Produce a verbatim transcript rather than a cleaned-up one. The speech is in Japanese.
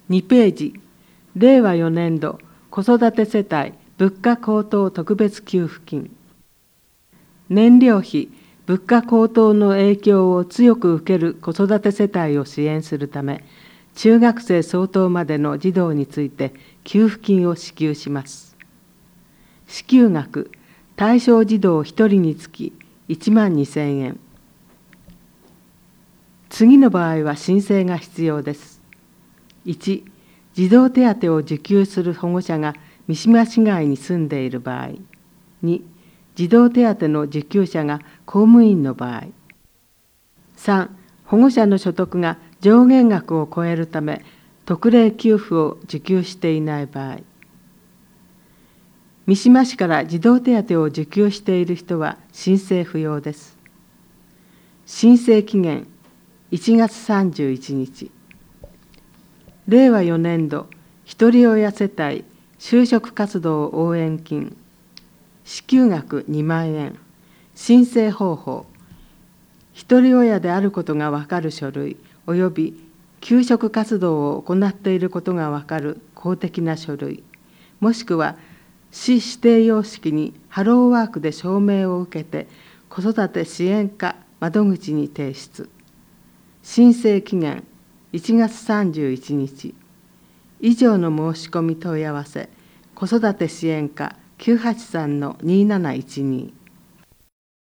にページ、れいわよねんど子育て世帯物価高騰特別給付金。燃料費、物価高騰の影響を強く受ける子育て世帯を支援するため、中学生相当までの児童について給付金を支給します。支給額、対象児童ひとりにつきいちまんにせんえん。次の場合は申請が必要です。いち、児童手当を受給する保護者が三島市外に住んでいる場合。に、児童手当の受給者が公務員の場合。さん、保護者の所得が上限額を超えるため、特例給付を受給していない場合。三島市から児童手当を受給している人は申請不要です。申請期限いちがつさんじゅういちにち。れいわよねんどひとり親世帯就職活動応援金。支給額にまんえん。申請方法。ひとり親であることがわかる書類および求職活動を行っていることがわかる公的な書類、もしくは市指定様式にハローワークで証明を受けて子育て支援課窓口に提出。申請期限いちがつさんじゅういちにち。以上の申し込み問い合わせ、子育て支援課きゅうはちさんのにーなないちに。